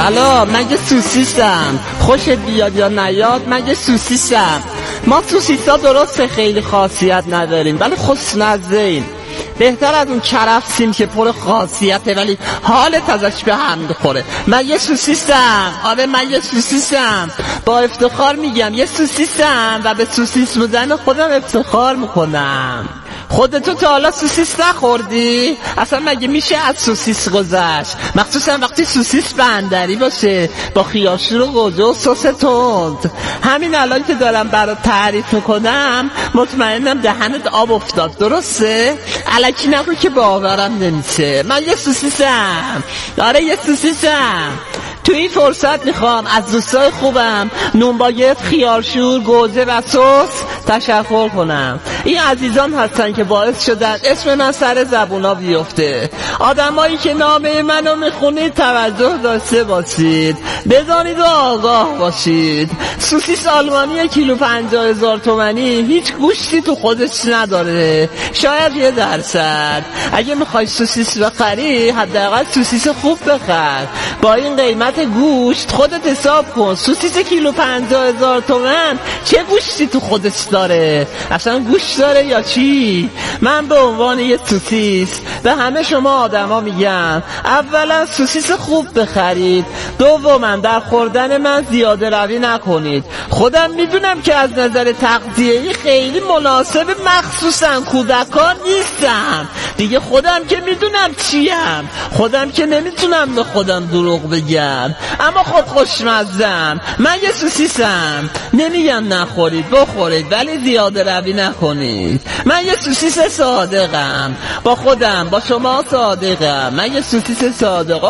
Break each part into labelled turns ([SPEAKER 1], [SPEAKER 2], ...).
[SPEAKER 1] سلام، مگه سوسیسم؟ خوشت بیاد یا نیاد مگه سوسیسم؟ ما سوسیسا درسته خیلی خاصیت نداریم ولی خوشمزه‌ایم. بهتر از اون کرفسیم که پر خاصیته ولی حالت ازش به هم بخوره. من یه سوسیسم، آره من یه سوسیسم، با افتخار میگم یه سوسیسم و به سوسیس بودن خودم افتخار میکنم. خودتو تا حالا سوسیس نخوردی؟ اصلا مگه میشه از سوسیس گذشت؟ مخصوصا وقتی سوسیس بندری باشه با خیارشور و گوجه و سس تند. همین الان که دارم برات تعریف میکنم مطمئنم دهنت آب افتاد، درسته؟ الکی نگو که باورم نمیشه. من یه سوسیسم، آره یه سوسیسم. تو این فرصت میخوام از دوستای خوبم نونباگت، خیارشور، گوجه و سس تشکر کنم. این عزیزان هستن که باعث شدن اسم من سر زبونا بیفته. آدمایی که نامه منو میخونید توجه داشته باشید، بدانید و آگاه باشید. سوسیس آلمانی کیلو 50,000 تومانی هیچ گوشتی تو خودش نداره، شاید 1%. اگه میخوای سوسیس بخری حداقل سوسیس خوب بخر. با این قیمت گوشت خودت حساب کن سوسیس کیلو 50,000 تومان چه گوشتی تو خودش داره؟ اصلا گوشت داره یا چی؟ من به عنوان یه سوسیس به همه شما آدما میگم اولا سوسیس خوب بخرید، دوما در خوردن من زیاده روی نکنید. خودم میدونم که از نظر تغذیه‌ای خیلی مناسب مخصوصا کودکان نیستم دیگه، خودم که میدونم چیم، خودم که نمیتونم به خودم دروغ بگم، اما خود خوشمزم. من یه سوسیسم، نمیگم نخورید، بخورید ولی زیاده روی نکنید. من یه سوسیس صادقم، با خودم با شما صادقم. من یه سوسیس صادق.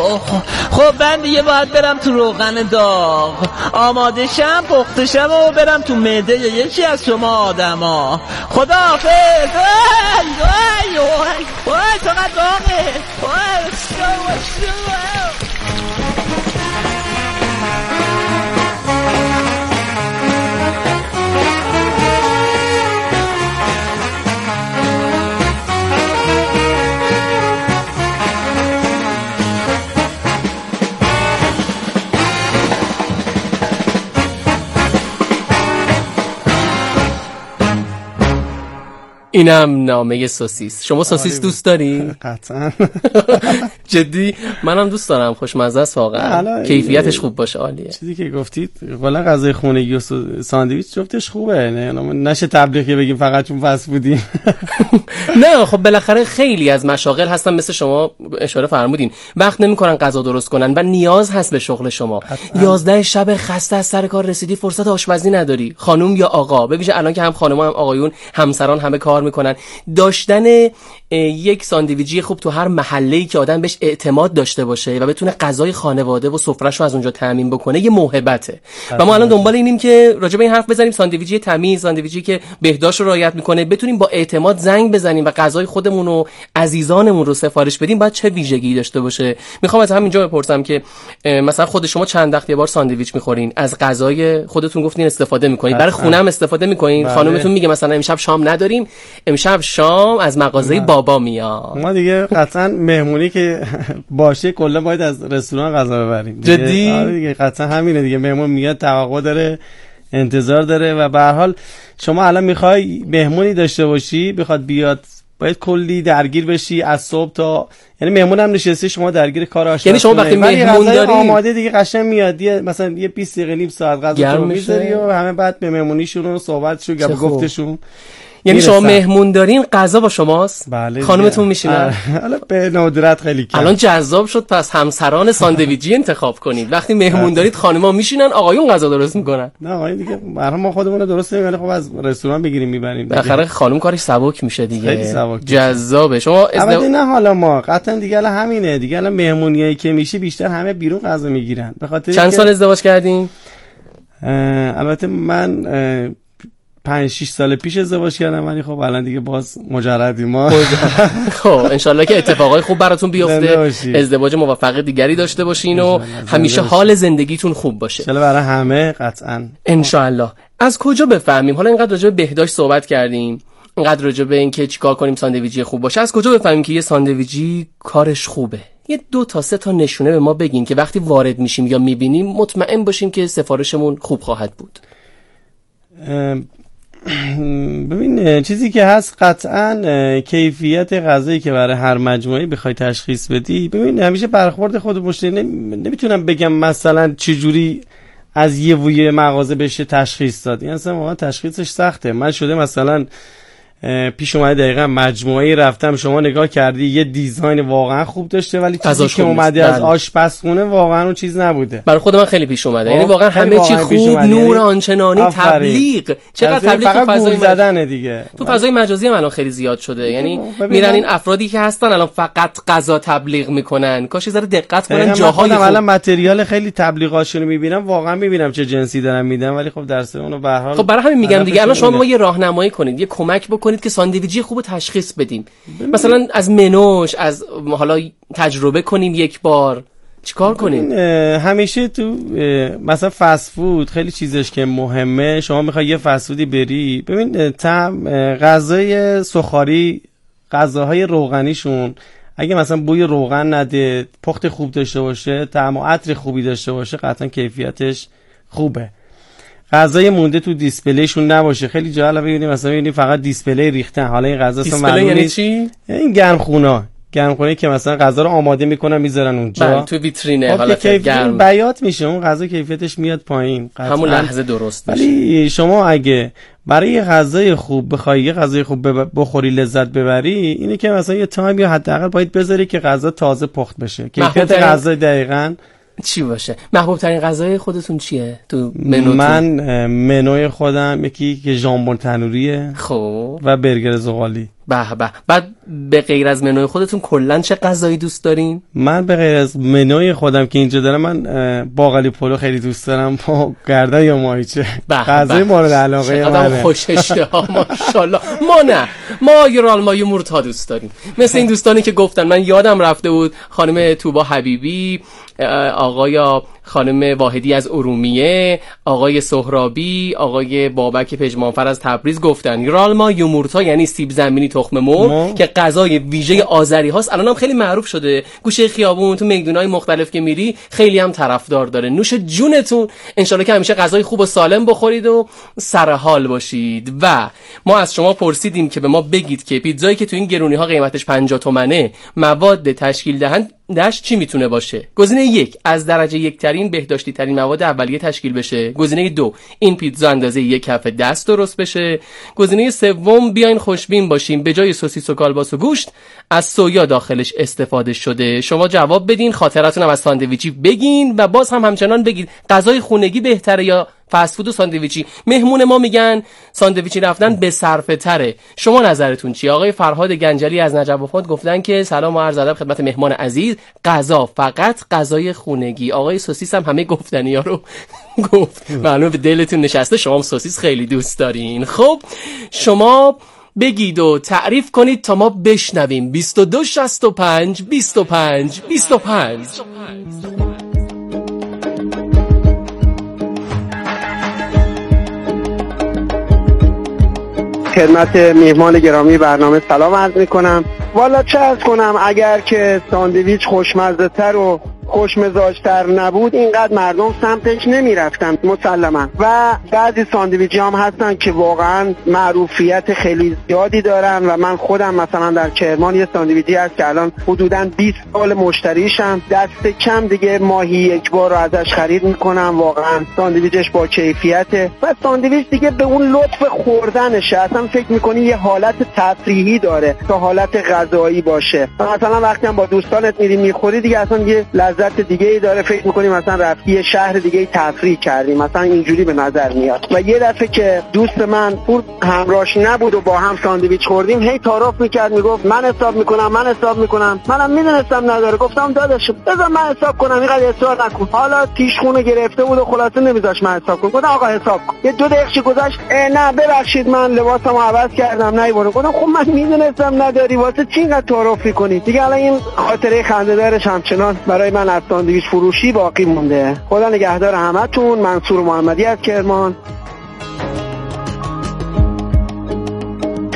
[SPEAKER 1] خب من دیگه باید برم تو روغن داغ، آماده شم، پخته شم و برم تو معده یکی از شما آدما. خداحافظ. وای چقدر داغه.
[SPEAKER 2] اینم نامه سوسیس. شما سوسیس دوست داری؟
[SPEAKER 3] قطعا.
[SPEAKER 2] جدی منم دوست دارم، خوشمزه است واقعا، کیفیتش خوب باشه، عالیه.
[SPEAKER 3] چیزی که گفتید والا غذای خونگی و ساندویچ جفتش خوبه، نشه تبلیغی بگیم فقط چون فست فودی.
[SPEAKER 2] نه خب بالاخره خیلی از مشاغل هستن مثل شما اشاره فرمودین وقت نمیکنن غذا درست کنن و نیاز هست به شغل شما. 11 شب خسته از سر کار رسیدی، فرصت آشپزی نداری، خانم یا آقا، ببین الان که هم خانم‌ها هم آقایون همسران همه کار میکنن، داشتن یک ساندویچی خوب تو هر محله‌ای که آدم بهش اعتماد داشته باشه و بتونه غذای خانواده و سفره‌شو از اونجا تامین بکنه یه موهبته. و ما الان دنبال اینیم که راجع به این حرف بزنیم، ساندویچی تمیز، ساندویچی که بهداشت رو رعایت میکنه، بتونیم با اعتماد زنگ بزنیم و غذای خودمون و عزیزانمون رو سفارش بدیم. باید چه ویژگی داشته باشه؟ میخوام از همینجا بپرسم که مثلا خود شما چند وقت یه بار ساندویچ میخورین؟ از غذای خودتون گفتین استفاده میکنین، برای خونه هم استفاده میکنین؟ خانمتون میگه مثلا امشب شام نداریم، امشب شام از مغازه بابا میاد.
[SPEAKER 3] ما دیگه قطعا مهمونی که باشه کلا باید از رستوران غذا ببریم.
[SPEAKER 2] جدی؟
[SPEAKER 3] آره دیگه قطعا همینه دیگه. مهمون میاد توقع داره، انتظار داره و به هر حال شما الان میخوای مهمونی داشته باشی بخواد بیاد باید کلی درگیر بشی از صبح تا، یعنی مهمون هم نشسته شما درگیر کار آشپزی.
[SPEAKER 2] یعنی شما وقتی مهمون داری
[SPEAKER 3] آماده دیگه قشنگ میاد مثلا یه 20 دقیقه نیم ساعت غذا رو میذاری و همه بعد به مهمونیشون و صحبتشون گپ گفتشون.
[SPEAKER 2] یعنی شما مهمون دارین غذا با شماست؟
[SPEAKER 3] بله.
[SPEAKER 2] خانمتون میشینن؟
[SPEAKER 3] حالا به ندرت خیلی کم.
[SPEAKER 2] الان جذاب شد پس همسران ساندویچی انتخاب کنید. وقتی مهمون دارید خانم‌ها میشینن، آقایون غذا درست میکنن.
[SPEAKER 3] نه آقایون دیگه برای ما خودمون رو درست نمی‌کنیم، خب از رستوران بگیریم میبریم.
[SPEAKER 2] بالاخره خانم کارش سبک میشه دیگه.
[SPEAKER 3] خیلی سبک.
[SPEAKER 2] جذابه. شما
[SPEAKER 3] نه حالا ما قطعا دیگه الان همینه دیگه. الان مهمونیایی که میشه بیشتر همه بیرون غذا میگیرن. به خاطر
[SPEAKER 2] چند سال ازدواج کردین؟
[SPEAKER 3] البته من 5-6 سال پیش ازدواج کردم، ولی خب الان دیگه باز مجردیم ما.
[SPEAKER 2] خب انشالله که اتفاقای خوب براتون بیفته، ازدواج موفق دیگری داشته باشین و همیشه حال زندگیتون خوب باشه.
[SPEAKER 3] انشالله برای همه قطعا
[SPEAKER 2] انشالله. از کجا بفهمیم؟ حالا اینقدر راجع به بهداشت صحبت کردیم، اینقدر راجع به اینکه چیکار کنیم ساندویچی خوب باشه، از کجا بفهمیم که یه ساندویچی کارش خوبه؟ یه 2 تا 3 تا نشونه به ما بگین که وقتی وارد میشیم یا میبینیم مطمئن باشیم که سفارشمون خوب خواهد بود.
[SPEAKER 3] ببین چیزی که هست قطعا کیفیت غذایی که برای هر مجموعه بخوای تشخیص بدی. ببین همیشه برخورد خود مشتری نمیتونم بگم مثلا چجوری از یه ویه مغازه بشه تشخیص داد. این اصلا واقعا تشخیصش سخته. من شده مثلا پیش اومده دقیقا مجموعه‌ای رفتم، شما نگاه کردی یه دیزاین واقعا خوب داشته ولی چیزی که اومده از آشپزخونه واقعا اون چیز نبوده.
[SPEAKER 2] برای خود من خیلی پیش اومده، یعنی واقعا همه چی خوب، نور آنچنانی، تبلیغ، چقدر تبلیغ تو فضای
[SPEAKER 3] زدن دیگه.
[SPEAKER 2] تو فضای مجازی هم الان خیلی زیاد شده، یعنی میرن این افرادی که هستن الان فقط غذا تبلیغ میکنن، کاش یه ذره دقت کنن جاهای خوب.
[SPEAKER 3] الان متریال خیلی تبلیغاتشون رو میبینم، واقعا میبینم چه جنسی دارن میدن، ولی خب درس اونو به هر حال
[SPEAKER 2] خب برای همین میگم دیگه الان شما ما یه راهنمایی کنید، یه کمک بکنید که ساندویچی خوب تشخیص بدیم. مثلا از منوش، از حالا تجربه کنیم یک بار، چیکار کنیم؟
[SPEAKER 3] همیشه تو مثلا فست فود خیلی چیزش که مهمه، شما میخوای یه فست فودی بری، ببین غذای سوخاری، غذاهای روغنیشون اگه مثلا بوی روغن نده، پخت خوب داشته باشه، طعم و عطر خوبی داشته باشه، قطعا کیفیتش خوبه. غذای مونده تو دیسپلیشون نباشه. خیلی جا الان ببینید مثلا ببینید فقط دیسپلی ریختن، حالا این غذا اصلا
[SPEAKER 2] معلومه یعنی چی؟
[SPEAKER 3] این گرمخونه که مثلا غذا رو آماده میکنن میذارن اونجا
[SPEAKER 2] تو ویترینه، حالت گرم
[SPEAKER 3] بیات میشه، اون غذا کیفیتش میاد پایین
[SPEAKER 2] همون لحظه درست میشه.
[SPEAKER 3] ولی شما اگه برای یه غذای خوب بخوای یه غذای خوب بخوری، لذت ببری، اینه که مثلا یه تایم یا حداقل باید بذاری که غذا تازه پخت بشه. کیفیت غذا دقیقاً
[SPEAKER 2] چی باشه؟ محبوب ترین غذای خودتون چیه تو منو؟
[SPEAKER 3] من منوی خودم یکی که ژامبون تنوریه،
[SPEAKER 2] خب،
[SPEAKER 3] و برگر زغالی.
[SPEAKER 2] به به. بعد به غیر از منوی خودتون کلا چه غذایی دوست دارین؟
[SPEAKER 3] من به غیر از منوی خودم که اینجا دارم، من باقالی پلو خیلی دوست دارم با گردن یا ماهیچه. غذای مورد علاقه منه.
[SPEAKER 2] خوششته ها ماشاءالله. ما یورالما یومورتا دوست داریم، مثل این دوستانی که گفتن. من یادم رفته بود خانم توبا حبیبی، آقای خانم واحدی از ارومیه، آقای سهرابی، آقای بابک پژمانفر از تبریز گفتن یورالما یومورتا یعنی سیب زمینی تخم مرغ که غذای ویژه آذری هاست. الانم خیلی معروف شده، گوشه خیابون، تو میدونای مختلف که میری خیلی هم طرفدار داره. نوش جونتون، انشالله که همیشه غذای خوب و سالم بخورید و سر حال باشید. و ما از شما پرسیدیم که به ما بگید که پیتزایی که تو این گرونی ها قیمتش 50 تومنه، مواد تشکیل دهندش چی میتونه باشه؟ گزینه 1 از درجه 1 ترین بهداشتی ترین مواد اولیه تشکیل بشه. گزینه 2 این پیتزا اندازه 1 کف دست درست بشه. گزینه 3 بیاین خوشبین باشیم، به جای سوسیس و کالباس و گوشت از سویا داخلش استفاده شده. شما جواب بدین، خاطراتون هم از ساندویچی بگین و باز هم همچنان بگید غذای خونگی بهتره یا فست فود و ساندویچی. مهمون ما میگن ساندویچی رفتن به صرفه تره. شما نظرتون چیه؟ آقای فرهاد گنجلی از نجف آباد گفتن که سلام و عرض ادب خدمت مهمان عزیز، غذا فقط غذای خونگی. آقای سوسیس هم همه گفتنی‌ها رو گفت. معلومه به دلتون نشسته، شما هم سوسیس خیلی دوست دارین. خب شما بگید و تعریف کنید تا ما بشنویم. 22 65 25 25.
[SPEAKER 4] خدمت میهمان گرامی برنامه سلام عرض میکنم. والا چه عرض کنم، اگر که ساندویچ خوشمزه تر و خوشمزاجتر نبود اینقدر مردم سمتش نمیرفتن مسلما. و بعضی ساندویچی هم هستن که واقعا معروفیت خیلی زیادی دارن و من خودم مثلا در کرمان یه ساندویچی هست که الان حدوداً 20 سال مشتریشم، دست کم دیگه ماهی یک بار رو ازش خرید میکنم. واقعا ساندویچش با کیفیته و ساندویچ دیگه به اون لطف خوردنشه، اصلا فکر میکنی یه حالت تفریحی داره تا حالت غذایی باشه. مثلا وقتی هم با دوستانت میری میخوری دیگه اصلا یه لذت دیگه ای داره، فکر میکنیم مثلا رفتی یه شهر دیگه تفریح کردیم، مثلا اینجوری به نظر میاد. و یه دفعه که دوست من پول همراهش نبود و با هم ساندویچ خوردیم، هی تعارف میکرد، میگفت من حساب میکنم. منم میدونستم نداره، گفتم داداش بذار من حساب کنم، اینقدر اصرار نکن. حالا تیشخونه گرفته بود و خلاصه نمیذاش من حساب کنم. گفتم آقا حساب کن. یه 2 دقیقه گذشت، نه ببخشید من لباسمو عوض کردم نیوردم. گفتم خب من میدونستم نداری، واسه چی اینقدر تعارف میکنی؟ دیگه الان این خاطره خنده‌دارش همچنان برای من از ساندویچ فروشی باقی مونده. خدا نگهدار همتون. منصور محمدی از کرمان.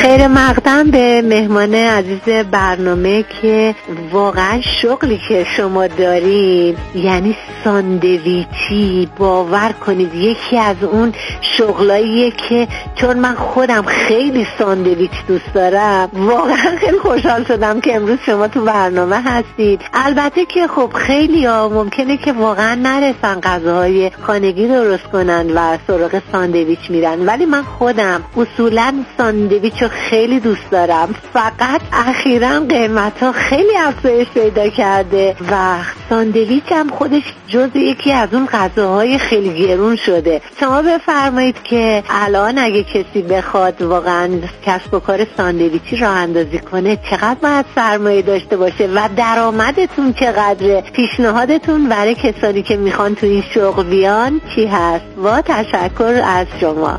[SPEAKER 5] خیر مقدم به مهمان عزیز برنامه که واقعا شغلی که شما دارید یعنی ساندویچی، باور کنید یکی از اون شغلاییه که چون من خودم خیلی ساندویچ دوست دارم واقعا خیلی خوشحال شدم که امروز شما تو برنامه هستید. البته که خب خیلی ها ممکنه که واقعا نرسن غذاهای خانگی درست کنن و سراغ ساندویچ میرن، ولی من خودم اصولا ساندویچ رو خیلی دوست دارم. فقط اخیراً قیمت‌ها خیلی افزایش پیدا کرده و ساندویچ هم خودش جزء یکی از اون غذاهای خیلی گرون شده. شما بفرمایید که الان اگه کسی بخواد واقعا کسب و کار ساندویچی راه اندازی کنه چقدر باید سرمایه داشته باشه و درآمدتون چقدره؟ پیشنهادتون برای کسانی که میخوان تو این شغل بیان چی هست؟ با تشکر از شما.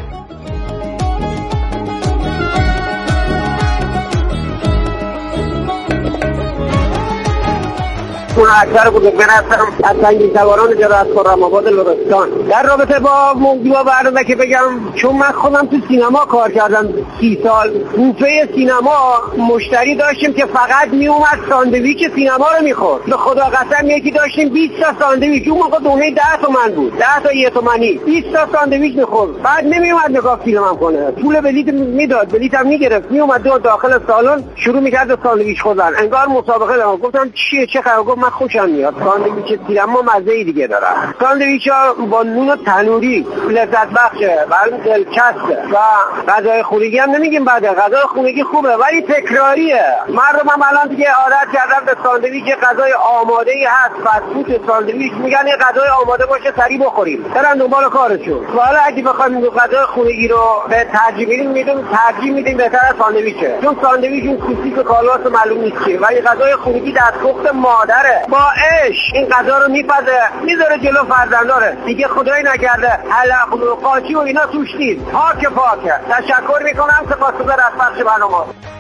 [SPEAKER 4] اون اکثر بزرگان هستم از سنگین سواران جدا از خرم‌آباد لرستان. در رابطه با موضوع برنامه که بگم، چون من خودم تو سینما کار کردم 30 سال، بوفه سینما مشتری داشتیم که فقط میومد ساندویچ سینما رو میخورد. به خدا قسم یکی داشتیم 20 تا ساندویچ، اون موقع دونه 10 تومن بود، 10 تا 1 تومانی، 20 تا ساندویچ میخورد. بعد نمیومد نگاه فیلمم کنه، پول بلیط میداد، بلیطم میگرفت، میومد داخل سالن شروع میکرد ساندویچ خوردن، انگار مسابقه دارم. گفتم چیه چه خبر؟ گفت من خوشم میاد ساندویچ سینما مزه دیگه داره. ساندویچ‌ها با نون تنوری لذت بخشه، برام دلچسبه و غذای خونگی هم نمیگیم بده، غذای خونگی خوبه ولی تکراریه. مردم هم الان دیگه عادت کردن به ساندویچ، غذای آماده‌ای هست، فست فود ساندویچ میگن یه غذای آماده باشه سریع بخوریم، برن دنبال کارشون. حالا اگه بخوایم غذای خونگی رو به ترجیح میدیم بهتر از ساندویچه، چون ساندویچ اون کوچیک و کالاس معلوم نیست چیه، ولی غذای خونگی دستپخت مادره با عشق این غذا رو میپزه میذاره جلو فرزنداره، دیگه خدایی نکرده حلق و قاچی و اینا توش نیست، پاکه. تشکر میکنم، سپاسگزار از پخش برنامه.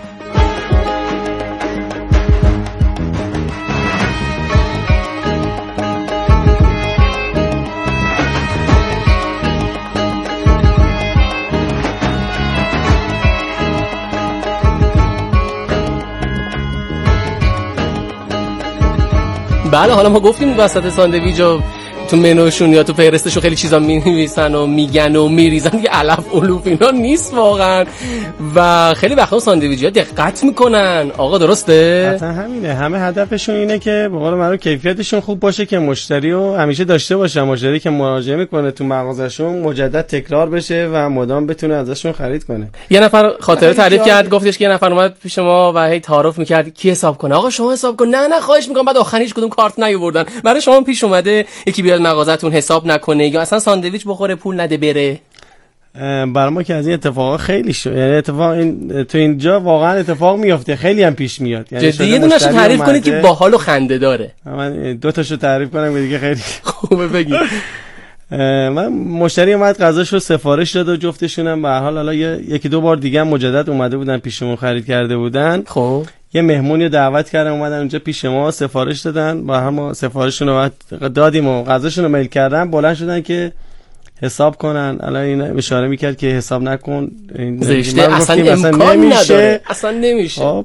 [SPEAKER 2] بله، حالا ما گفتیم وسط ساندویچ و تو منوشون یا تو فهرستشون خیلی چیزا می‌نویسن و میگن و میریزن، دیگه علف علوف اینا نیست واقعا و خیلی وقتا ساندویچ‌ها دقت میکنن. آقا درسته؟
[SPEAKER 3] حتما همینه، همه هدفشون اینه که به قول معروف کیفیتشون خوب باشه که مشتری رو همیشه داشته باشه، مشتری که مراجعه میکنه تو مغازه‌شون مجدد تکرار بشه و مدام بتونه ازشون خرید کنه.
[SPEAKER 2] یه نفر خاطره تعریف کرد، گفتش که یه نفر اومد پیش ما و هی تعارف میکرد کی حساب کنه. آقا شما حساب کن. نه خواهش میکنم. بعد آخرش کدوم کارت نیاوردن. برای شما پیش اومده یکی بیاد مغازه‌تون حساب نکنه یا اصلا ساندویچ بخوره پول نده بره؟
[SPEAKER 3] برای ما که از این اتفاقا خیلی یعنی اتفاق این تو اینجا واقعا اتفاق میفته، خیلی هم پیش میاد.
[SPEAKER 2] یعنی جدی یه دونه‌شو تعریف کنید که باحال و خنده داره.
[SPEAKER 3] من دو تاشو تعریف کنم که دیگه خیلی
[SPEAKER 2] خوبه بگید.
[SPEAKER 3] من مشتری اومد غذاشو سفارش داد و جفتشونم به هر حال حالا یکی دو بار دیگه هم مجدد اومده بودن پیشمون خرید کرده بودن.
[SPEAKER 2] خب
[SPEAKER 3] یه مهمونی رو دعوت کردن اومدن اونجا پیش ما سفارش دادن، با هم سفارششون رو دادیم و غذاشون رو میل کردن، بلند شدن که حساب کنن. الان این اشاره میکرد که حساب نکن،
[SPEAKER 2] زشته، اصلا امکان نداره، اصلا نمیشه.
[SPEAKER 3] خب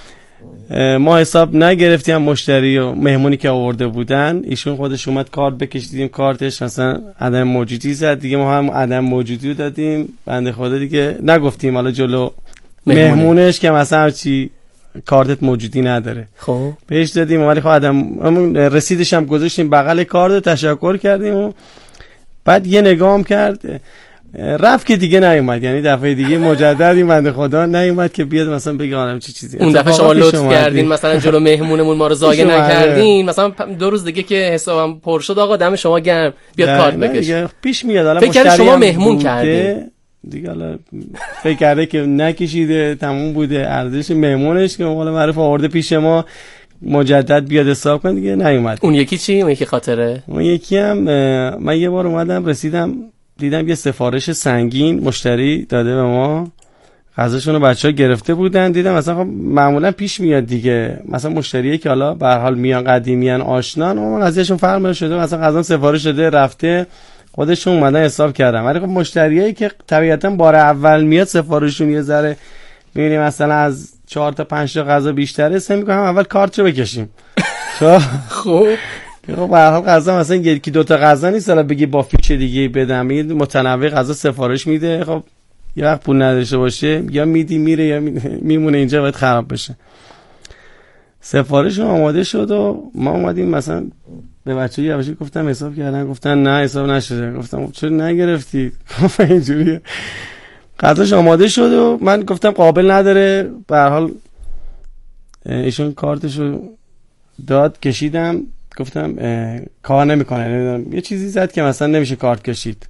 [SPEAKER 3] ما حساب نگرفتیم، مشتری و مهمونی که آورده بودن ایشون خودش اومد کارت بکشیدیم، کارتش اصلا عدم موجودی زد دیگه، ما هم عدم موجودی رو دادیم، بنده خدا دیگه نگفتیم حالا جلو مهمونش که مثلا چی کارتت موجودی نداره.
[SPEAKER 2] خب
[SPEAKER 3] بهش دادیم ولی خب همون رسیدش هم گذاشتیم بغل کارت، تشکر کردیم و بعد یه نگاه هم کرد رفت که دیگه نیومد. یعنی دفعه دیگه مجددی بنده خدا نیومد که بیاد مثلا بگه آدم چه چیزی.
[SPEAKER 2] اون دفعه شما لطف کردین مثلا جلو مهمونمون ما رو ضایع نکردین، مثلا 2 روز دیگه که حسابم پر شد آقا دم شما گرم بیاد کارت بکش.
[SPEAKER 3] پیش میاد. حالا
[SPEAKER 2] فکر شما مهمون کردین
[SPEAKER 3] دیگه، حالا فکر کرده که نکشیده تموم بوده ارزش مهمونش که مال معروف آورده پیش ما مجدد بیاد حساب کنه دیگه نیومد.
[SPEAKER 2] اون یکی چی؟ اون یکی خاطره؟
[SPEAKER 3] اون یکی هم من یه بار اومدم رسیدم دیدم یه سفارش سنگین مشتری داده به ما، غذاشون رو بچه‌ها گرفته بودن، دیدم مثلا خب معمولا پیش میاد دیگه، مثلا مشتریه که حالا به هر حال میان قدیمیان آشنان، اون قضیهشون فرق شده، مثلا غذا سفارش داده رفته خودشون اومدن حساب کردن. ولی خب مشتریایی که طبیعتا بار اول میاد سفارششون یه ذره می‌بینیم مثلا از 4 تا 5 تا غذا بیشتره، سعی می‌کنم اول کارتشو بکشیم.
[SPEAKER 2] خب
[SPEAKER 3] به هر حال غذا مثلا یکی دو تا غذا نیست حالا بگی با فیچ دیگه بدم، متنوع غذا سفارش میده. خب یه وقت پول نداشته باشه یا میدی میره یا میمونه اینجا باید خراب بشه. سفارش آماده شد و ما اومدیم مثلا به بچه‌ها یواشکی گفتم حساب کردن، گفتن نه حساب نشده. گفتم چرا نگرفتی؟ گفت اینجوریه. غذاش آماده شد و من گفتم قابل نداره. به هر حال ایشون کارتشو داد، کشیدم، گفتم کار نمیکنه، نمیدونم یه چیزی زد که مثلا نمیشه کارت کشید.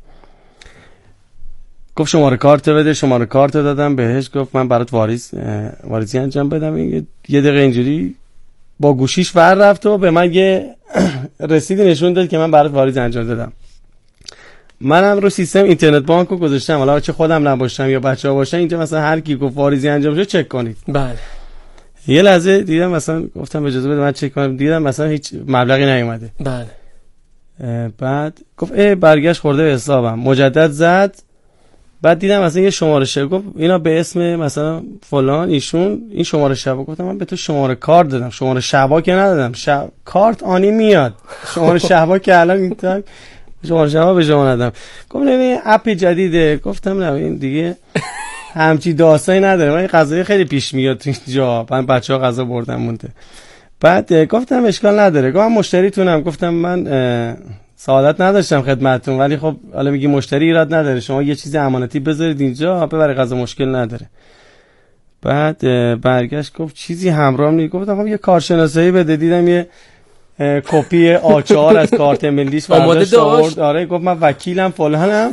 [SPEAKER 3] گفت شماره کارت بده، شماره کارت دادم بهش، گفت من برات واریزی انجام بدم. یه دقیقه اینجوری با گوشیش ور رفت و به من یه رسیدی نشون داد که من برات واریزی انجام دادم. منم رو سیستم اینترنت بانک رو گذاشتم، حالا چه خودم نباشم یا بچه‌ها باشن اینجا مثلا هر کی گفت واریزی انجام شد چک کنید.
[SPEAKER 2] بله.
[SPEAKER 3] یه لحظه دیدم مثلا گفتم اجازه بده من چک کنم، دیدم مثلا هیچ مبلغی نیومده.
[SPEAKER 2] بله.
[SPEAKER 3] بعد گفت برگشت خورده به حسابم، مجدد زد. بعد دیدم مثلا یه شماره شب، گفت اینا به اسم مثلا فلان ایشون این شماره شبا. گفتم من به تو شماره کارت دادم، شماره شبا که ندادم. کارت آنی میاد، شماره شبا که الان این تا شماره شبا به شما ندادم. گفت نه اپ جدیده. گفتم نه این دیگه همچی داستانی نداره، من غذای خیلی پیش میاد تو اینجا، من بچه‌ها غذا بردن مونده. بعد گفتم اشکال نداره، گفتم مشتریتونم. گفتم من سعادت نداشتم خدمتتون، ولی خب حالا میگی مشتری ایراد نداره، شما یه چیز امانتی بذارید اینجا ببره غذا، مشکل نداره. بعد برگشت گفت چیزی همراه نیست. گفتم خب یه کارشناسایی بده. دیدم یه کپی A4 از کارت ملیش
[SPEAKER 2] آماده داشت.
[SPEAKER 3] آره گفت من وکیلم فلانم.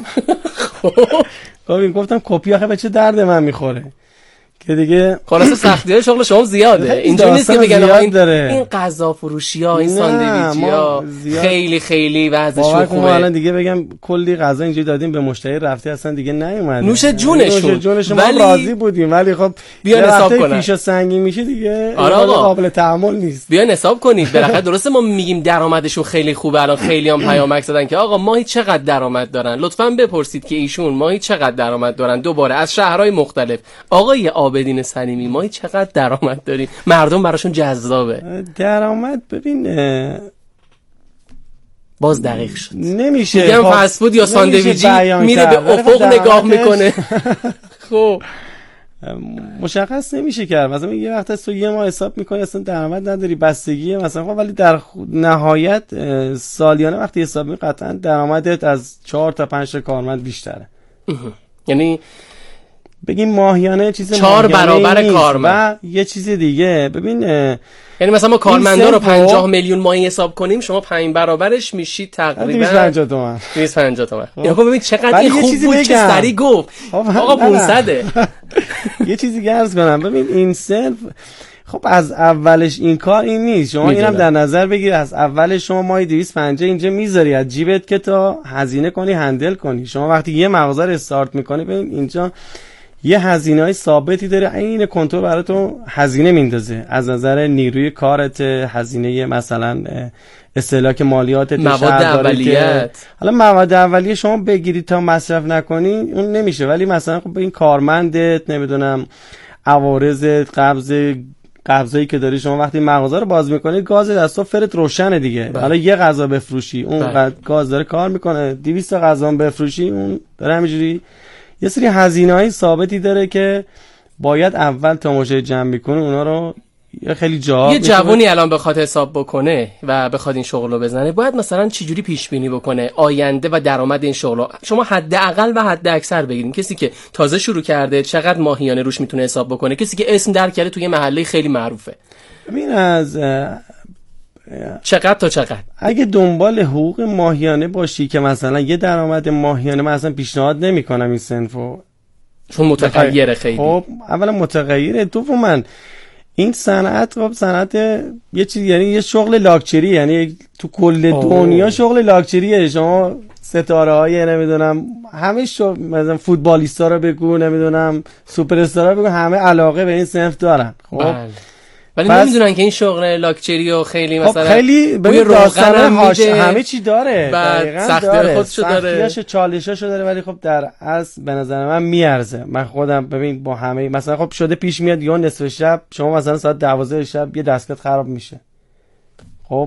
[SPEAKER 3] گفتم کپی آخه به چه درد من میخوره که دیگه
[SPEAKER 2] خلاص سختی‌های شغل شما زیاده. اینجوری نیست که بگن این غذا فروشی‌ها، این ساندویچی‌ها خیلی خیلی وضعشون خوبه.
[SPEAKER 3] الان دیگه بگم کلی غذا اینجوری دادیم به مشتری، رفته اصلا دیگه نیومد.
[SPEAKER 2] نوش جونشون.
[SPEAKER 3] ولی راضی بودیم، ولی خب
[SPEAKER 2] بیان حساب کنن
[SPEAKER 3] پیشا سنگین میشه دیگه.
[SPEAKER 2] آره
[SPEAKER 3] قابل تحمل نیست.
[SPEAKER 2] بیان حساب کنید. بالاخره درسته ما میگیم درآمدشون خیلی خوبه، الان خیلی هم پیامک زدن که آقا ماهی چقدر درآمد دارن. لطفاً بپرسید که ایشون ماهی چقدر درآمد دارن. دوباره از شهرهای مختلف. آقای عابدین سلیمی ماهی چقدر درآمد دارین؟ مردم براشون جذابه.
[SPEAKER 3] درآمد ببین
[SPEAKER 2] باز دقیق شد.
[SPEAKER 3] نمیشه
[SPEAKER 2] میگم فست فود یا ساندویچی میره به افق نگاه میکنه. خب
[SPEAKER 3] مشخص نمیشه کرد. مثلا یه وقت از تو یه ماه حساب میکنی اصلا درآمد نداری، بستگیه مثلا. خب ولی در نهایت سالیانه وقتی حساب میکنی قطعا درآمدت از 4 تا 5 تا کارمند بیشتره.
[SPEAKER 2] یعنی
[SPEAKER 3] بگیم ماهیانه چیز
[SPEAKER 2] 4 برابر کارمند.
[SPEAKER 3] و یه چیز دیگه ببین،
[SPEAKER 2] یعنی مثلا ما کارمندان رو 50 میلیون ماهی حساب کنیم، شما 5 برابرش میشید تقریبا
[SPEAKER 3] 250 تومن.
[SPEAKER 2] 250 تومن. یعنی خب ببین چقدر این خوب بود که سری گفت آقا 500.
[SPEAKER 3] یه چیزی که عرض کنم، ببین این صرف خب از اولش این کار این نیست. شما اینم در نظر بگیر، از اولش شما ماهی 250 اینجا میذاری از جیبت که تا هزینه کنی، هندل کنی. شما وقتی یه مغازه رو استارت میکنی ببین اینجا یه هزینه‌های ثابتی داره، این کنترل براتون هزینه میندازه از نظر نیروی کارت، هزینه مثلا استهلاک مالیات،
[SPEAKER 2] مواد اولیه.
[SPEAKER 3] حالا مواد اولیه شما بگیرید تا مصرف نکنی اون نمیشه، ولی مثلا خب این کارمندت نمیدونم عوارض، قبضایی که داری، شما وقتی مغازه رو باز میکنید گاز دستا فرت روشنه دیگه. حالا یه غذا بفروشی اون گاز داره کار میکنه، 200 غذا بفروشی اون داره همینجوری یه سری هزینه‌های ثابتی داره که باید اول تماشای جمع میکنه اونا رو. خیلی جا
[SPEAKER 2] یه جوونی الان بخواد حساب بکنه و بخواد این شغل رو بزنه باید مثلا چجوری پیش بینی بکنه آینده و درآمد این شغل رو؟ شما حداقل و حد اکثر بگیریم. کسی که تازه شروع کرده چقدر ماهیانه روش میتونه حساب بکنه؟ کسی که اسم در کرده توی محله خیلی معروفه
[SPEAKER 3] ببین از
[SPEAKER 2] چقدر تا چقدر
[SPEAKER 3] اگه دنبال حقوق ماهیانه باشی که مثلا یه درآمد ماهیانه من اصلا پیشنهاد نمیکنم این صنفو،
[SPEAKER 2] چون متغیره خیلی.
[SPEAKER 3] خب اولا متغیره، دوما این صنعت خب صنعت یه چیز، یعنی یه شغل لاکچری، یعنی تو کل دنیا شغل لاکچریه. شما ستاره های نمیدونم همه مثلا فوتبالیستا رو بگو، نمیدونم سوپر استارا رو بگو، همه علاقه به این صنف دارن. خب
[SPEAKER 2] ولی نمیدونن که این شغل لاکچری و خیلی مثلا
[SPEAKER 3] خیلی
[SPEAKER 2] بوی روغن
[SPEAKER 3] همه چی داره،
[SPEAKER 2] بعد سختی خودشو داره،
[SPEAKER 3] سختیاشو چالشاشو داره، ولی خب در اصل به نظر من میارزه. من خودم ببین با همه مثلا خب شده پیش میاد یا نصف شب شما مثلا ساعت 12 شب یه دستگاه خراب میشه. خب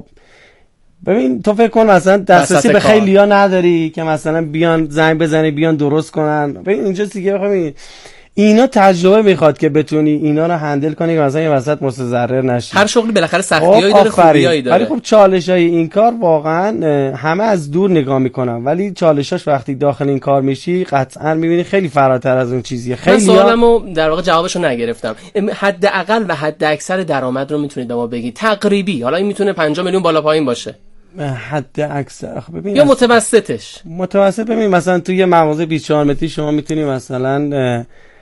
[SPEAKER 3] ببین تو فکر کن مثلا دسترسی به خیلیا نداری که مثلا بیان زنگ بزنی بیان درست کنن. ببین اینجا دیگه ببین اینا تجربه میخواد که بتونی اینا رو هندل کنی که مثلا یه وسط متضرر نشی.
[SPEAKER 2] هر شغلی بالاخره سختیایی داره، خوبیایی داره.
[SPEAKER 3] ولی خب چالشای این کار واقعا همه از دور نگاه میکنن، ولی چالشاش وقتی داخل این کار میشی قطعا میبینی خیلی فراتر از اون چیزیه. خیلی
[SPEAKER 2] سوالمو در واقع جوابشو نگرفتم. حداقل و حد اکثر درآمد رو میتونید به ما بگید تقریبی؟ حالا این میتونه 5 میلیون بالا پایین باشه.
[SPEAKER 3] حد اکثر ببین
[SPEAKER 2] یا متوسطش.
[SPEAKER 3] متوسط ببین مثلا توی یه مغازه 24 متری شما میتونی مثلا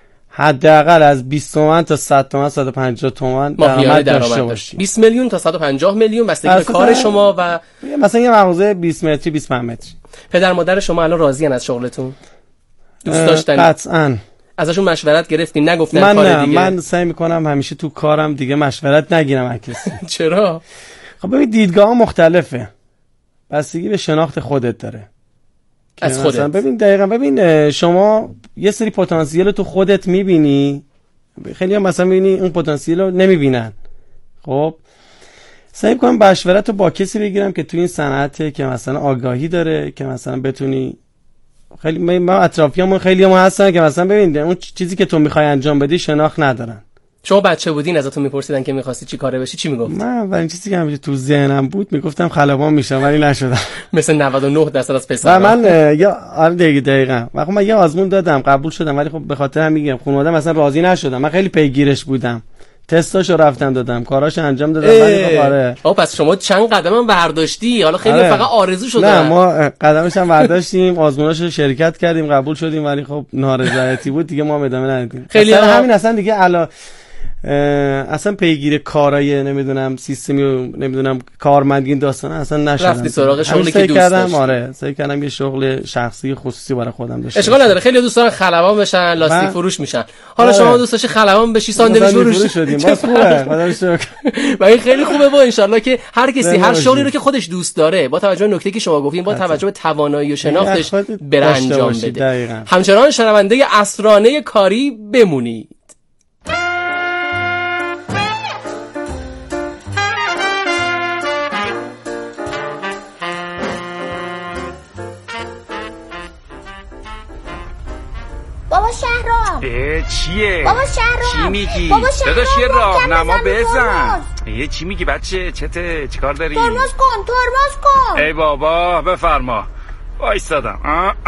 [SPEAKER 3] حداقل از 20 تومن تا 100 تومن 150 تومن درآمد داشته باشی. 20
[SPEAKER 2] میلیون تا 150 میلیون بستگی به کار شما و
[SPEAKER 3] مثلا یه مغازه 20 متری 25 متری.
[SPEAKER 2] پدر مادر شما الان راضی ان از شغلتون؟ دوست داشتن؟
[SPEAKER 3] قطعاً.
[SPEAKER 2] ازشون مشورت گرفتین؟ نگفتن کار دیگه؟
[SPEAKER 3] من سعی میکنم همیشه تو کارم دیگه مشورت نگیرم از کسی.
[SPEAKER 2] چرا؟
[SPEAKER 3] خب ببین دیدگاه مختلفه، بستگی به شناخت خودت داره
[SPEAKER 2] از خودت.
[SPEAKER 3] ببین دقیقاً ببین شما یه سری پتانسیل تو خودت میبینی، خیلی هم مثلا میبینی اون پتانسیل رو نمیبینن. خب سعی کنم مشورت رو با کسی بگیرم که تو این صنعته که مثلا آگاهی داره، که مثلا بتونی خیلی ما اطرافیامون خیلی هم هستن که مثلا ببین اون چیزی که تو میخوای انجام بدی شناخت ندارن.
[SPEAKER 2] شما بچه بودین ازتون میپرسیدن که می‌خواستی چی کاره بشی چی میگفت؟
[SPEAKER 3] من اولین چیزی که همیشه تو ذهنم بود میگفتم خلبان میشم، ولی نشدم.
[SPEAKER 2] مثل 99% از پسرا.
[SPEAKER 3] من دقیقاً من یه آزمون دادم قبول شدم، ولی خب به خاطر هم میگم خانواده مثلا راضی نشدم. من خیلی پیگیرش بودم، تستاشو رفتم دادم، کاراشو انجام دادم، ولی خب آره.
[SPEAKER 2] پس شما چند قدمم برداشتی؟ حالا خیلی فقط آرزو شده.
[SPEAKER 3] نه ما قدمش هم برداشتیم، آزموناشو شرکت کردیم، قبول شدیم، ولی خب نارضایتی بود دیگه، ما ادامه ندادیم. خیلی همین اصلا دیگه اصلا پیگیر کارای نمیدونم سیستمی و نمیدونم کارمندی داستان اصلا نشدم.
[SPEAKER 2] رفتی سراغ شغلی که دوست داشتی؟
[SPEAKER 3] آره سعی کردم یه شغل شخصی خصوصی برای خودم داشته.
[SPEAKER 2] اشکال نداره، خیلی دوست دارن خلبان بشن، لاستیک فروش میشن. حالا شما دوست داشتی خلبان بشی، ساندویچ فروش
[SPEAKER 3] شدیم. باز خوبه، خدا رو شکر.
[SPEAKER 2] و این خیلی خوبه. با ان شاءالله که هر کسی هر شغلی رو که خودش دوست داره با توجه به نکته که شما گفتین، با توجه به توانایی و شناختش بره انجام بده. همچنان شنونده اسرانه کاری بمونید.
[SPEAKER 6] بابا شهرام
[SPEAKER 7] چیه؟
[SPEAKER 6] بابا شهرام
[SPEAKER 7] چی میگی؟
[SPEAKER 6] بابا شهرام
[SPEAKER 7] داداش یه راهنما بزن. چی میگی بچه؟ چیکار داری؟
[SPEAKER 6] ترمز کن.
[SPEAKER 7] ای بابا بفرما. وایسادم.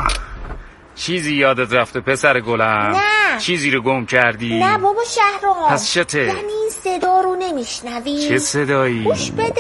[SPEAKER 7] چیزی یادت رفته پسر گلم؟
[SPEAKER 6] نه.
[SPEAKER 7] چیزی رو گم کردی؟
[SPEAKER 6] نه بابا شهرام.
[SPEAKER 7] پس چته؟
[SPEAKER 6] یعنی این صدا رو نمیشنوی؟
[SPEAKER 7] چه صدایی؟
[SPEAKER 6] گوش بده.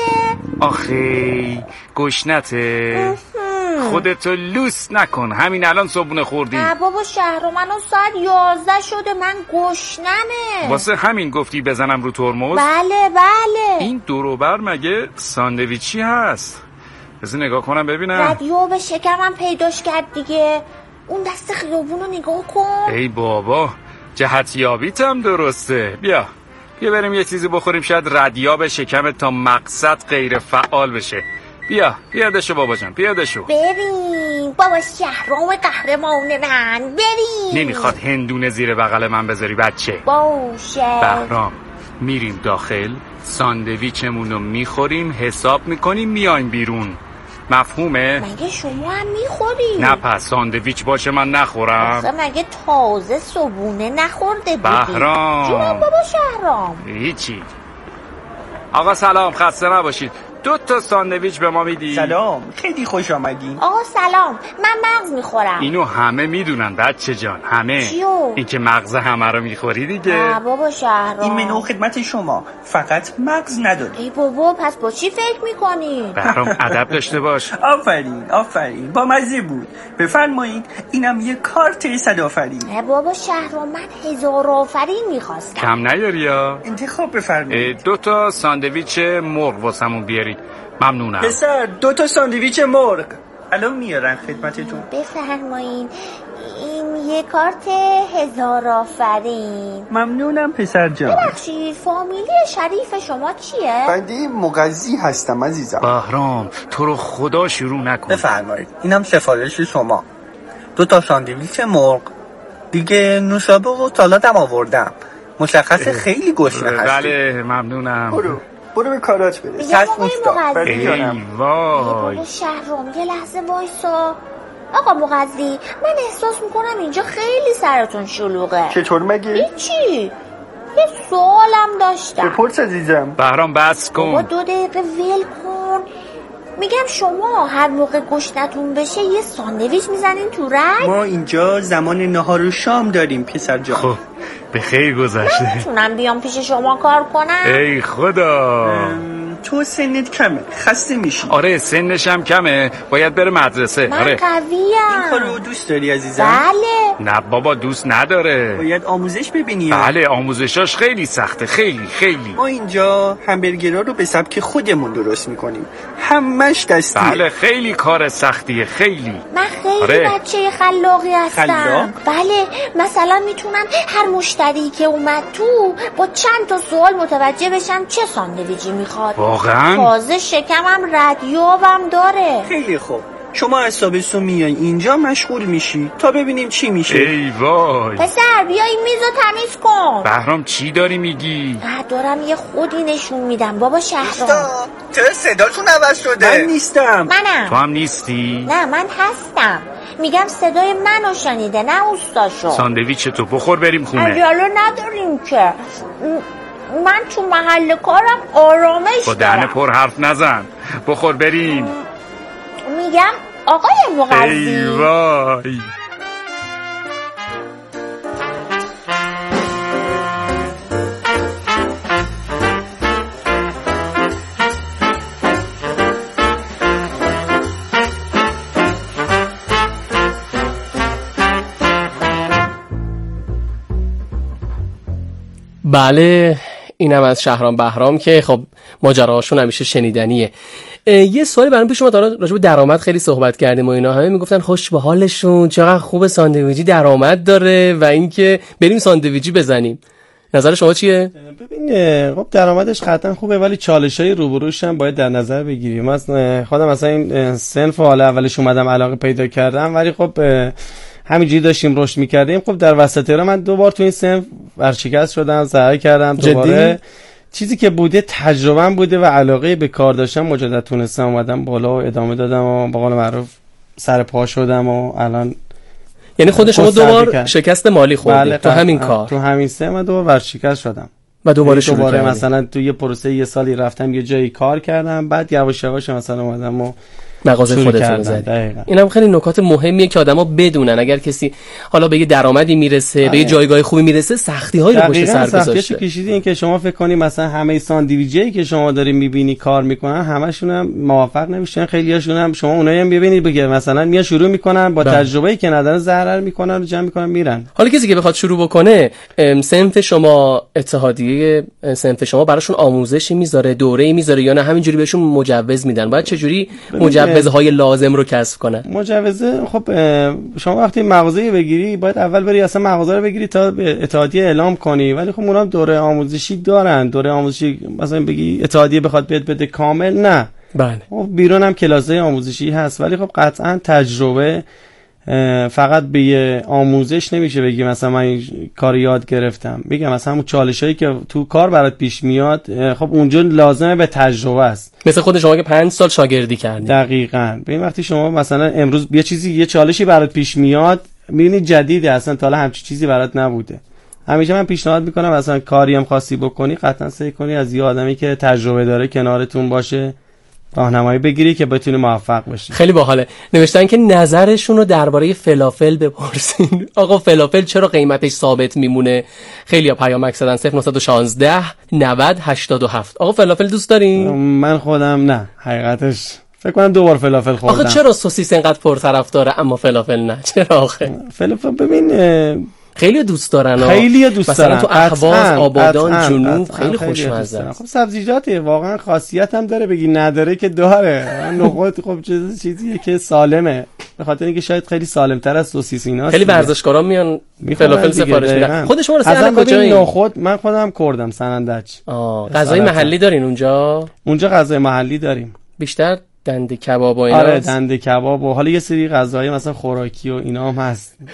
[SPEAKER 7] آخی گشنته. خودتو لوس نکن، همین الان صبحونه خوردی.
[SPEAKER 6] نه بابا شهرام الان ساعت 11 شده، من گشنمه.
[SPEAKER 7] واسه همین گفتی بزنم رو ترمز؟
[SPEAKER 6] بله.
[SPEAKER 7] این دوروبر مگه ساندویچی هست؟ بذار نگاه کنم ببینم.
[SPEAKER 6] رادیو به شکمم پیداش کرد دیگه. اون دست خیابون رو نگاه کن.
[SPEAKER 7] ای بابا جهتیابیت هم درسته. بیا بریم یه چیزی بخوریم، شاید ردیاب شکمت تا مقصد غیر فعال بشه. بیا پیاده شو بابا جان، پیاده شو.
[SPEAKER 6] بریم بابا شهرام قهرمان من، بریم.
[SPEAKER 7] نمیخواد هندونه زیر بغل من بذاری بچه؟
[SPEAKER 6] باشه.
[SPEAKER 7] بهرام میریم داخل، ساندویچمون رو میخوریم، حساب میکنیم، میایم بیرون. مفهومه؟
[SPEAKER 6] مگه شما هم میخوری؟
[SPEAKER 7] نه پس ساندویچ باشه من نخورم؟
[SPEAKER 6] اصلا مگه تازه صبونه نخورده بودی؟
[SPEAKER 7] بهرام
[SPEAKER 6] جونم بابا شهرام.
[SPEAKER 7] هیچی. آقا سلام، خسته نباشید. 2 ساندویچ به ما میدی؟
[SPEAKER 8] سلام، خیلی خوش آمدین.
[SPEAKER 6] آقا سلام، من مغز میخورم.
[SPEAKER 7] اینو همه میدونن بچه جان، همه.
[SPEAKER 6] چیو؟
[SPEAKER 7] این که مغز همه رو میخوری دیگه.
[SPEAKER 6] نه بابا شهرام،
[SPEAKER 8] این منو خدمت شما، فقط مغز نداره.
[SPEAKER 6] ای بابا پس با چی فکر میکنی؟
[SPEAKER 7] بهرام ادب داشته باش.
[SPEAKER 8] آفرین با مزه بود. بفرمایید اینم یه کارت صدآفرین.
[SPEAKER 6] نه بابا شهرام، من 1000 آفرین میخواستم.
[SPEAKER 7] کم نیاری یا؟
[SPEAKER 8] انتخاب بفرمایید.
[SPEAKER 7] 2 ساندویچ مرغ واسمون بیارید. ممنونم.
[SPEAKER 8] پسر 2 ساندویچ مرغ الان میارن خدمتتون.
[SPEAKER 6] بفرمایید. این یه کارت 1000 آفرین.
[SPEAKER 8] ممنونم پسر جان.
[SPEAKER 6] ببخشید فامیلی شریف شما چیه؟
[SPEAKER 9] بنده مغذی هستم عزیزم.
[SPEAKER 7] بهرام تو رو خدا شروع نکن.
[SPEAKER 8] بفرمایید اینم سفارش شما. 2 ساندویچ مرغ، دیگه نوشابه و سالادم آوردم. مشخص خیلی گشنه هستی.
[SPEAKER 7] بله ممنونم.
[SPEAKER 9] برو به کارات برس.
[SPEAKER 6] میگم آقای مغذی.
[SPEAKER 7] ای وای.
[SPEAKER 6] بابا شهرام یه لحظه وایسا. آقا مغذی من احساس میکنم اینجا خیلی سرتون شلوغه.
[SPEAKER 9] چطور مگه؟
[SPEAKER 6] هیچی، یه سوالم داشتم.
[SPEAKER 9] بپرس عزیزم.
[SPEAKER 7] بهرام بس کن.
[SPEAKER 6] بابا 2 دقیقه ول کن. میگم شما هر موقع گشنتون بشه یه ساندویچ میزنین تو رگ؟
[SPEAKER 8] ما اینجا زمان نهار و شام داریم پسر جان.
[SPEAKER 7] خب به خیر گذشته.
[SPEAKER 6] من میتونم بیام پیش شما کار کنم؟
[SPEAKER 7] ای خدا.
[SPEAKER 8] تو سنت کمه، خسته میشی.
[SPEAKER 7] آره سنشم کمه، باید بره مدرسه.
[SPEAKER 6] من
[SPEAKER 7] آره
[SPEAKER 6] قویم.
[SPEAKER 8] این کارو دوست داری عزیزم؟
[SPEAKER 6] بله.
[SPEAKER 7] نه بابا دوست نداره.
[SPEAKER 8] باید آموزش ببینی.
[SPEAKER 7] بله آموزشاش خیلی سخته، خیلی.
[SPEAKER 8] ما اینجا همبرگرها رو به سبک خودمون درست میکنیم، همش دستیه.
[SPEAKER 7] بله خیلی کار سختیه خیلی.
[SPEAKER 6] من خیلی
[SPEAKER 7] آره.
[SPEAKER 6] بچه خلاقی هستم.
[SPEAKER 8] خلاق؟
[SPEAKER 6] بله مثلا میتونم هر مشتری که اومد تو با چند تا سوال متوجه بشم چه ساندویچی میخواد.
[SPEAKER 7] واقعا؟
[SPEAKER 6] تازه شکمم ردیابم داره.
[SPEAKER 8] خیلی خوب، شما از صبحسون میای اینجا مشغول میشی تا ببینیم چی میشه.
[SPEAKER 7] ای وای.
[SPEAKER 6] پسر بیا این میزو تمیز کن.
[SPEAKER 7] بهرام چی داری میگی؟
[SPEAKER 6] دارم یه خودی نشون میدم بابا شهرام.
[SPEAKER 8] چرا صداتون عوض شده؟ من نیستم.
[SPEAKER 6] منم.
[SPEAKER 7] تو هم نیستی؟
[SPEAKER 6] نه من هستم. میگم صدای منو شنیده نه اوستاشو.
[SPEAKER 7] ساندویچ تو بخور بریم خونه.
[SPEAKER 6] عجله نداریم که. من تو محل کارم آرامش
[SPEAKER 7] با
[SPEAKER 6] دارم.
[SPEAKER 7] دهن پر حرف نزن. بخور بریم.
[SPEAKER 6] میگم آقای مغذی.
[SPEAKER 7] ای وای.
[SPEAKER 2] بله اینم از شهرام بهرام که خب ماجراهاشون همیشه شنیدنیه. یه سوالی برام پیش اومد، راجع به درآمد خیلی صحبت کردیم و اینا، همه میگفتن خوش به حالشون چقدر خوب ساندویچی درآمد داره و اینکه بریم ساندویچی بزنیم. نظر شما چیه؟
[SPEAKER 3] ببین خب درآمدش قطعا خوبه ولی چالش‌های روبروش هم باید در نظر بگیریم. من خودم مثلا این صنف حالا اولش اومدم علاقه پیدا کردم ولی خب همینجوری داشتیم رشد می‌کردیم. خب در وسط را من 2 بار تو این صنف ورشکست شدم، ضرر کردم. دوباره چیزی که بوده تجربه‌ام بوده و علاقه به کار داشتم، مجدد تونستم اومدم بالا و ادامه دادم و به قول معروف سر پا شدم و الان
[SPEAKER 2] یعنی خود شما 2 بار شکست مالی خوردید. بله تو همین کار؟
[SPEAKER 3] تو همین صنف من 2 بار ورشکست شدم
[SPEAKER 2] و دوباره
[SPEAKER 3] مثلا تو یه پروسه یه سالی رفتم یه جایی کار کردم، بعد یواش یواش مثلا اومدم و
[SPEAKER 2] مغازه خودتون زدید. اینم خیلی نکات مهمیه که آدما بدونن. اگر کسی حالا به یه درآمدی میرسه، به یه جایگاه خوبی میرسه، سختی‌هایی رو پشت سر گذاشته.
[SPEAKER 3] سختی‌اش کشیدی این که شما فکر کنی مثلا همه ساندویچی که شما داری میبینی کار میکنن همشون هم موفق نمیشن. خیلیاشون هم شما اونایی هم ببینید بگه مثلا میان شروع میکنن با تجربه‌ای که ندارن ضرر میکنن و جمع میکنن میرن.
[SPEAKER 2] حالا کسی که بخواد شروع بکنه، صنف شما اتحادیه صنف شما براشون آموزشی میذاره، دوره‌ای میذاره یا نه همینجوری بهشون مجوز میدن؟ باید چه جوری مجوزهای لازم رو کسب کنن؟
[SPEAKER 3] مجوزه خب شما وقتی مغازه بگیری باید اول بری اصلا مغازه رو بگیری تا به اتحادیه اعلام کنی، ولی خب اونها دوره آموزشی دارن. دوره آموزشی مثلا بگی اتحادیه بخواد بده کامل نه.
[SPEAKER 2] بله
[SPEAKER 3] خب بیرون هم کلاسای آموزشی هست ولی خب قطعا تجربه فقط به یه آموزش نمیشه بگی مثلا من این کار یاد گرفتم. بگم مثلا همون چالشایی که تو کار برات پیش میاد خب اونجا لازمه به تجربه است.
[SPEAKER 2] مثل خود شما که 5 سال شاگردی کردید.
[SPEAKER 3] دقیقاً. ببین وقتی شما مثلا امروز یه چالشی برات پیش میاد میبینی جدیده، اصلا تا حالا همچین چیزی برات نبوده. همیشه من پیشنهاد میکنم مثلا کاری هم خاصی بکنی قطعا سعی کنی از یه آدمی که تجربه داره کنارتون باشه راهنمایی بگیری که بتونی موفق بشی.
[SPEAKER 2] خیلی باحاله. نوشتن که نظرشون رو درباره فلافل بپرسین. آقا فلافل چرا قیمتش ثابت میمونه؟ خیلی‌ها پیامک زدن 0916 90 87. آقا فلافل دوست دارین؟
[SPEAKER 3] من خودم نه، حقیقتش فکر کنم 2 بار فلافل خوردم.
[SPEAKER 2] آخه چرا سوسیس اینقدر پرطرفداره اما فلافل نه؟ چرا آخه؟
[SPEAKER 3] فلافل ببین
[SPEAKER 2] خیلی دوست دارن.
[SPEAKER 3] خیلی دوست دارن.
[SPEAKER 2] مثلا تو اهواز، آبادان، جنوب خیلی خوشمزه است.
[SPEAKER 3] خب سبزیجاته واقعا خاصیت هم داره، بگی نداره که داره. نخود خب چیزیه که سالمه. به خاطر اینکه شاید خیلی سالم‌تر از سوسیس ایناست.
[SPEAKER 2] خیلی ورزشکارا میان فلافل سفارش میدن. خود شما
[SPEAKER 3] اصلا کجایی؟ نخود من خودم کردم سنندج.
[SPEAKER 2] غذای محلی دارین اونجا؟
[SPEAKER 3] اونجا غذای محلی داریم.
[SPEAKER 2] بیشتر دنده کباب و اینا.
[SPEAKER 3] آره دنده کباب و حالا یه سری غذاهای مثلا خوراکی و اینا هم هست.